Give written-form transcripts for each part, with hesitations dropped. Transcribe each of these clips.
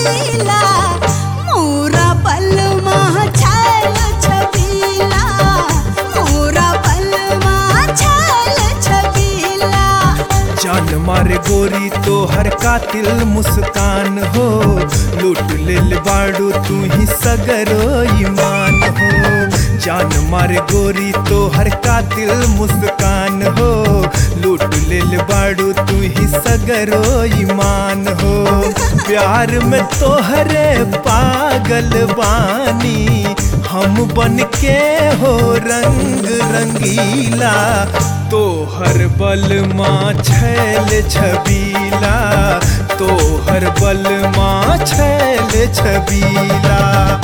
छबीला मोरा पलमा छैल छबीला मोरा पलमा छैल छबीला। जान मारे गोरी तो हर कातिल मुस्कान हो, लूट लेल बाड़ू तू ही सगरो ईमान हो। जान मारे गोरी तो हर कातिल मुस्कान हो, लूट लेल बाड़ू तू ही सगरो ईमान हो। प्यार में तोहरे पागल बानी हम बन के हो रंग रंगीला, तोहर बलमा छैल छबीला तोहर बलमा छैल छबीला।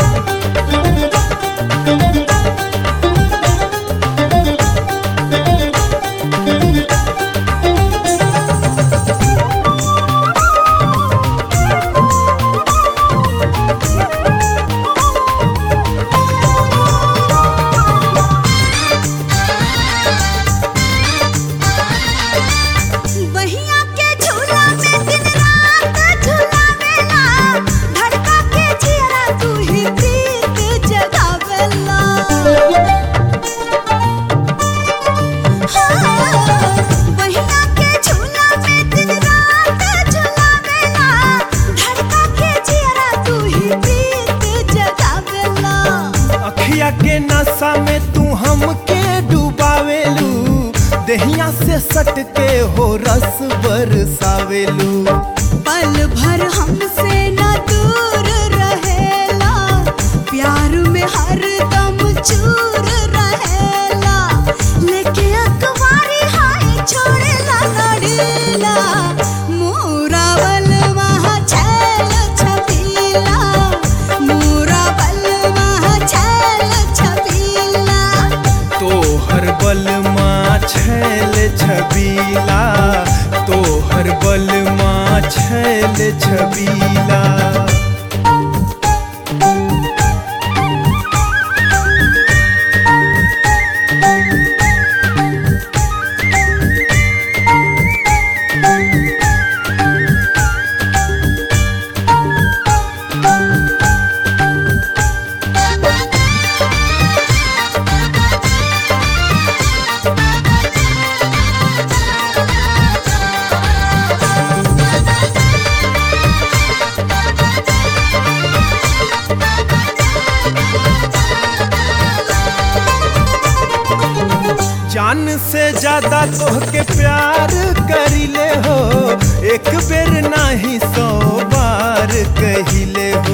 के नशा में तू हमके डुबावेलू, दहिया से सट के हो रस बरसावेलू। पल भर हमसे न दूर रहेला, प्यार में हर दम चूर रहेला, लेके अखबारी हाय छोड़ेला लड़ीला। मोरा बलमा छैल छबीला मोरा बलमा छैल छबीला। तोहर बलमा छैल छबीला तोहर बलमा छैल छबीला। जान से ज्यादा तोहके प्यार करिले हो, एक बेर नाही 100 बार कहिले हो।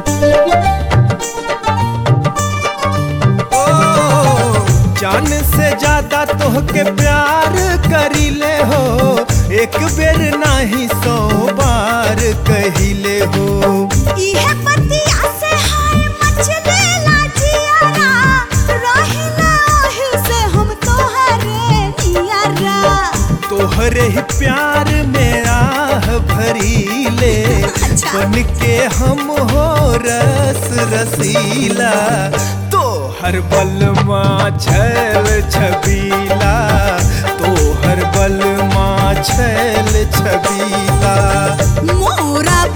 ओ जान से ज्यादा तोहके प्यार करिले हो, एक बेर नाही 100 बार कहिले हो। इहे पतिया से हाय मचलेला जियारा, रहिला ओहि से हम तोहरे नियारा। तोहरे ही प्यार में आह भरीले, बन के हम हो रस रसीला। तोहर बलमा छैल छबीला तोहर बलमा छैल छबीला। मोरा